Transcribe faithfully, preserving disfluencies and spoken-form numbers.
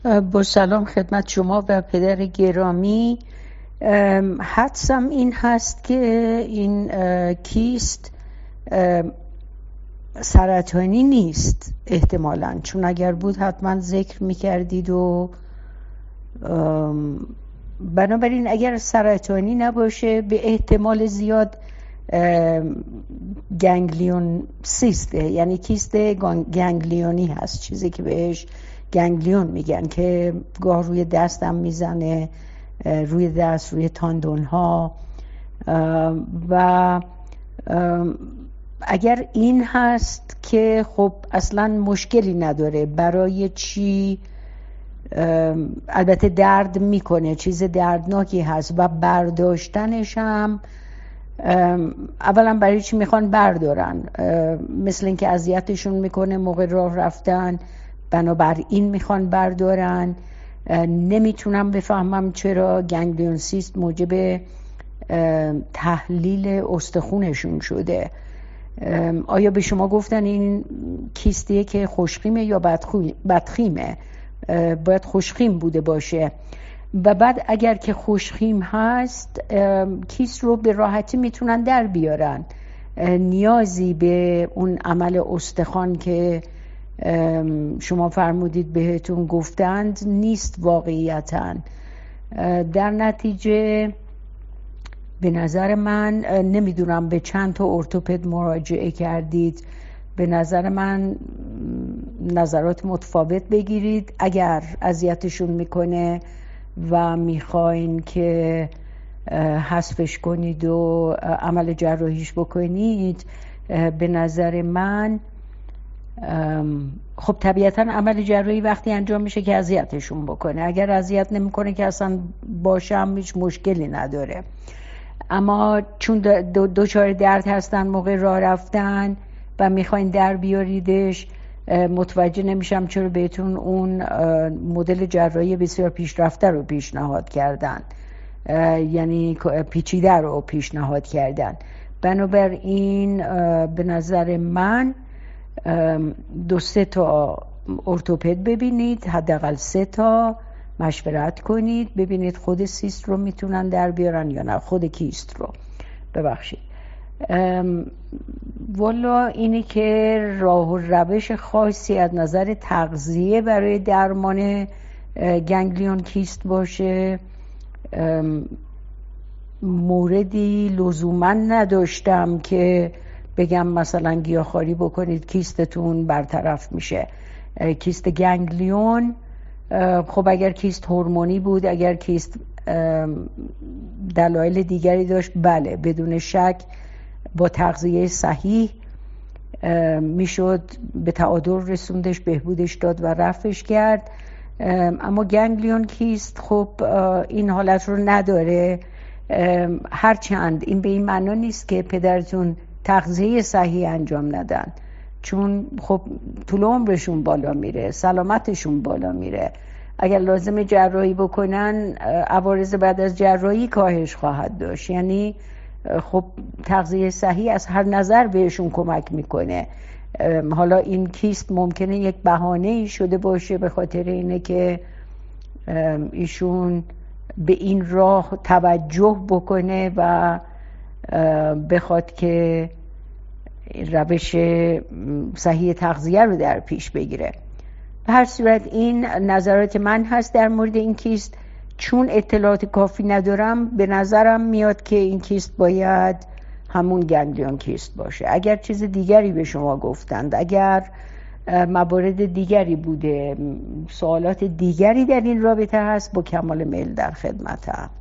با سلام خدمت شما و پدر گرامی. حدسم این هست که این کیست سرطانی نیست احتمالاً، چون اگر بود حتما ذکر میکردید و بنابراین اگر سرطانی نباشه به احتمال زیاد گنگلیون سیسته، یعنی کیست گنگلیونی هست، چیزی که بهش گنگلیون میگن که گاه روی دستم میزنه، روی دست، روی تاندون ها. و اگر این هست که خب اصلا مشکلی نداره، برای چی؟ البته درد میکنه، چیز دردناکی هست و برداشتنش هم اولا برای چی میخوان بردارن؟ مثل اینکه اذیتشون میکنه موقع راه رفتن، بنابراین میخوان بردارن. نمیتونم بفهمم چرا گنگلیون سیست موجب تحلیل استخونشون شده. آیا به شما گفتن این کیستیه که خوشخیمه یا بدخیمه؟ باید خوشخیم بوده باشه. و بعد اگر که خوشخیم هست، کیست رو به راحتی میتونن در بیارن، نیازی به اون عمل استخوان که شما فرمودید بهتون گفتند نیست واقعیتاً. در نتیجه به نظر من، نمیدونم به چند تا ارتوپد مراجعه کردید، به نظر من نظرات متفاوت بگیرید. اگر اذیتشون میکنه و میخواین که حذفش کنید و عمل جراحیش بکنید، به نظر من خب طبیعتا عمل جراحی وقتی انجام میشه که اذیتشون بکنه. اگر اذیت نمیکنه که اصلا باشه هم هیچ مشکلی نداره. اما چون دوچار درد هستن موقع راه رفتن و میخواین در بیاریدش، متوجه نمیشم چرا بهتون اون مدل جراحی بسیار پیشرفته رو پیشنهاد کردن، یعنی پیچیده رو پیشنهاد کردن. بنابراین به نظر من دو سه تا ارتوپد ببینید، حداقل سه تا مشورت کنید، ببینید خود سیست رو میتونن در بیارن یا نه خود کیست رو. ببخشید. والا اینی که راه و روش خاصی از نظر تغذیه برای درمان گنگلیون کیست باشه، موردی لزوما نداشتم که بگم مثلا گیاهخواری بکنید کیستتون برطرف میشه. کیست گنگلیون، خب اگر کیست هورمونی بود، اگر کیست دلایل دیگری داشت، بله بدون شک با تغذیه صحیح میشد به تعادل رسوندش، بهبودش داد و رفعش کرد. اما گنگلیون کیست خب این حالت رو نداره. هرچند این به این معنا نیست که پدرتون تغذیه صحیح انجام ندن، چون خب طول عمرشون بالا میره، سلامتشون بالا میره. اگر لازم جراحی بکنن، عوارض بعد از جراحی کاهش خواهد داشت. یعنی خب تغذیه صحیح از هر نظر بهشون کمک میکنه. حالا این کیست ممکنه یک بهانه‌ای شده باشه به خاطر اینه که ایشون به این راه توجه بکنه و بخواد که روش صحیح تغذیه رو در پیش بگیره. به هر صورت این نظرات من هست در مورد این کیست. چون اطلاعات کافی ندارم، به نظرم میاد که این کیست باید همون گنگلیون کیست باشه. اگر چیز دیگری به شما گفتند، اگر موارد دیگری بوده، سوالات دیگری در این رابطه هست، با کمال میل در خدمتم.